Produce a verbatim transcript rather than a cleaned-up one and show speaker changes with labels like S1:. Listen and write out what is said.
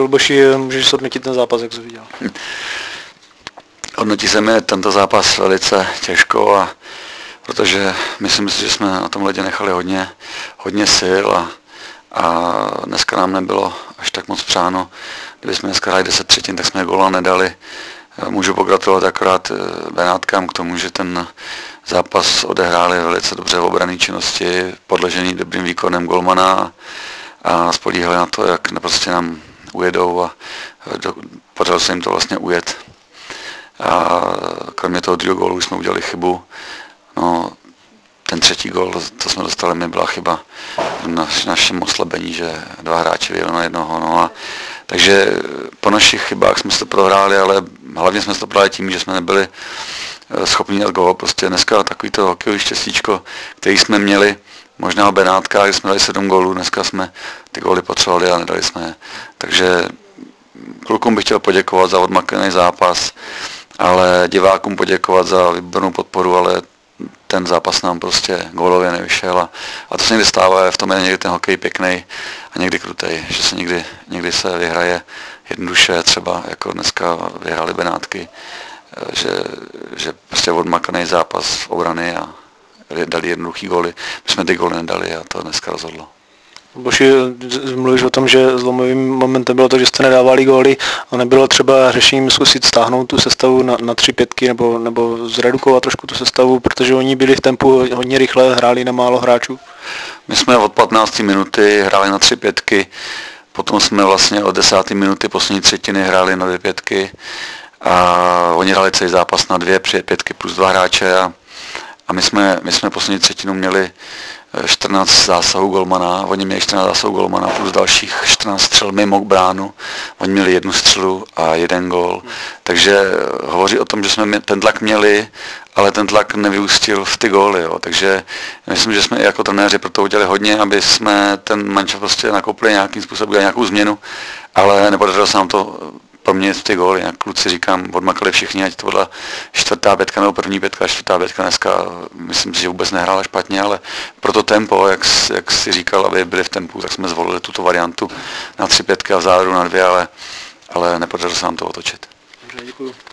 S1: Luboši, můžeš hodnotit ten zápas, jak jsi viděl?
S2: Hodnotí se mi tento zápas velice těžko, a protože myslím si, že jsme na tom ledě nechali hodně, hodně sil a, a dneska nám nebylo až tak moc přáno. Kdyby jsme dneska hráli deset třetin, tak jsme góla nedali. Můžu pogratulovat akorát Benátkám k tomu, že ten zápas odehráli velice dobře v obranné činnosti, podložený dobrým výkonem golmana a spolíhali na to, jak prostě nám ujedou a do, podařilo se jim to vlastně ujet. A kromě toho druhého gólu jsme udělali chybu. No, ten třetí gól, co jsme dostali, mi byla chyba v naš, našem oslabení, že dva hráči vyjeli na jednoho. No a, takže po našich chybách jsme se to prohráli, ale hlavně jsme se to prohráli tím, že jsme nebyli schopni dát gól. Prostě dneska takový to hokejový štěstíčko, který jsme měli, možná v Benátkách, kde jsme dali sedm gólů, dneska jsme ty góly potřebovali a nedali jsme je. Takže klukům bych chtěl poděkovat za odmakaný zápas, ale divákům poděkovat za výbornou podporu, ale ten zápas nám prostě gólově nevyšel a, a to se někdy stává, v tom je někdy ten hokej pěkný a někdy krutej, že se někdy, někdy se vyhraje jednoduše, třeba jako dneska vyhráli Benátky, že, že prostě odmakaný zápas v obrany a dali jednoduchý góly. My jsme ty góly nedali a to dneska rozhodlo.
S1: Boši, mluvíš o tom, že zlomovým momentem bylo to, že jste nedávali góly a nebylo třeba řešením zkusit stáhnout tu sestavu na, na tři pětky nebo, nebo zredukovat trošku tu sestavu, protože oni byli v tempu hodně rychle, hráli na málo hráčů?
S2: My jsme od patnácté minuty hráli na tři pětky, potom jsme vlastně od desáté minuty poslední třetiny hráli na dvě pětky a oni hráli celý zápas na dvě pětky plus dva hráče a, a my, jsme, my jsme poslední třetinu měli čtrnáct zásahů golmana, oni měli čtrnáct zásahů golmana plus dalších čtrnáct střel mimo bránu, oni měli jednu střelu a jeden gól, takže hovoří o tom, že jsme ten tlak měli, ale ten tlak nevyústil v ty góly, jo. Takže myslím, že jsme i jako trenéři pro to udělali hodně, aby jsme ten mančov prostě nakopli nějakým způsobem, udělali nějakou změnu, ale nepodařilo se nám to proměnit ty góly, jak kluci říkám, odmakali všichni, ať to byla čtvrtá pětka nebo první pětka, čtvrtá pětka dneska, myslím si, že vůbec nehrála špatně, ale pro to tempo, jak, jak si říkal, aby byli v tempu, tak jsme zvolili tuto variantu na tři pětky a v závěru na dvě, ale, ale nepodařilo se nám to otočit.
S1: Dobře, děkuju.